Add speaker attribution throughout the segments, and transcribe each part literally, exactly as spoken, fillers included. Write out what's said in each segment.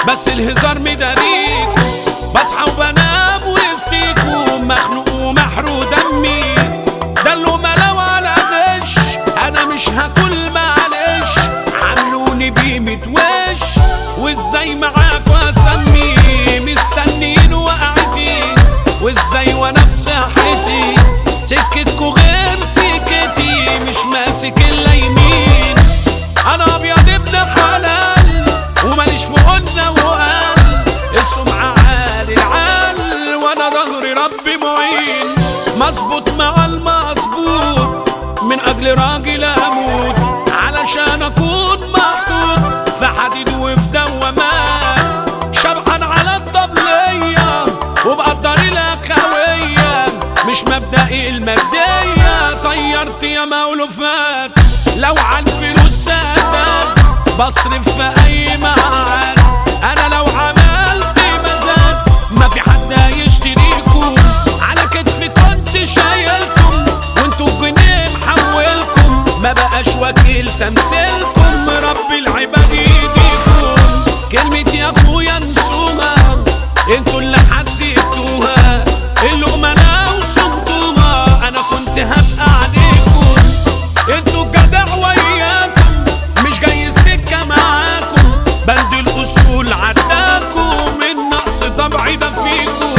Speaker 1: بس الهزار مداريكو، بصحى وبنام وسطيكو مخنوق ومحروق دمي، ده اللقمة لو على غش انا مش هاكل معلش، عاملوني بقيمة وش وازاي معاكوا اسمي، مستنيين وقعتي وازاي وانا بصحتي، سكتكوا غير سكتي مش ماسك الا يمين، انا ابيض ابن حلال وماليش في قلنا وقال، السمعة عالي العال وانا ظهري ربي معين، مظبوط مع المظبوط من اجل راجل اموت، علشان اكون محطوط في حديد وفي دوامات، شبعان على الطبلية وبقدر الاخوية مش مبدئي المادية، طيرت يا مولوفات لو عالفلوس سادات، بصرف في اي معاد، انا لو عملت مزاد ما في حد هيشتريكم، على كتفي كنت شايلكم وانتوا جنيه محولكم، ما بقاش وكيل تمثيلكم، رب العباد يديكم، كلمتي يا اخويا انسوها انتوا اللي حسيتوها، اللقمة انا وصمتوها، انا كنت هبقى عليكم، انتوا جدع وياكم مش جاي السكة معاكم، بند الاصول عداكم، من نقص طبعي ده فيكم.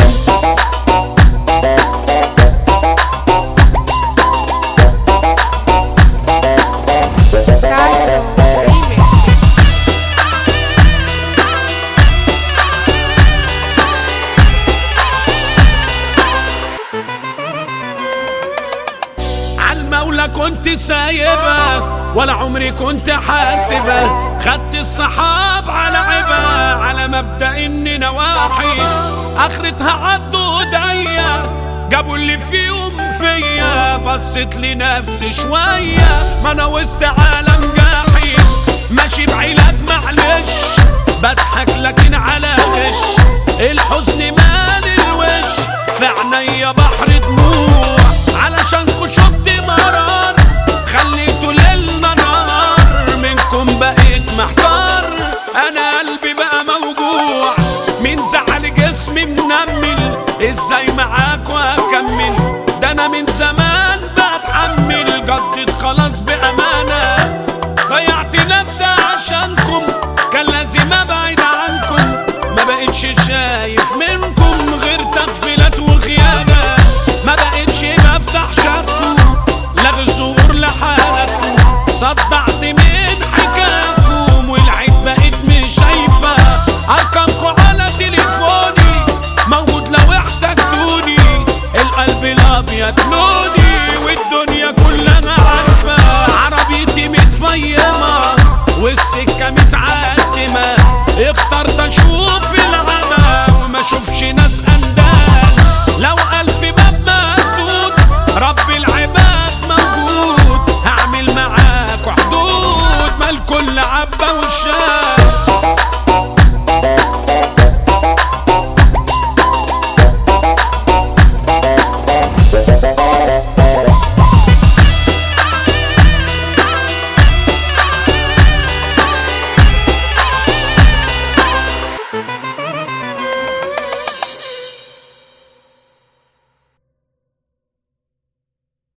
Speaker 1: عالمولى كنت سايبة ولا عمري كنت حاسبة، خدت الصحاب على عبا على مبدأ اني نواحي، اخرتها عدوا ايديا جابوا اللي فيهم فيا، بصيت لنفسي شوية ما انا وسط عالم جاحي، ماشي بعلاج معلش بضحك لكن على غش، الحزن مال الوش في عينيا بحر دموع، علشانكوا شفت مرار خليتوا ليلنا نار، منكم بقيت محتار انا قلبي بقى موجوع، من زعل جسمي منمل ازاي معاكوا اكمل، ده انا من زمان بتحمل جدد خلاص بامانه، ضيعت نفسي عشانكم كان لازم ابعد عنكم، ما بقتش شايف منكم غير تغفيلات وخيانه، ما بقتش بفتح شكو لغي الظهور لحالكم، صدعت من حكاكم والعيب بقيت مش شايفه، ارقامكم على تليفوني موجود لو احتجتوني، القلب الابيض له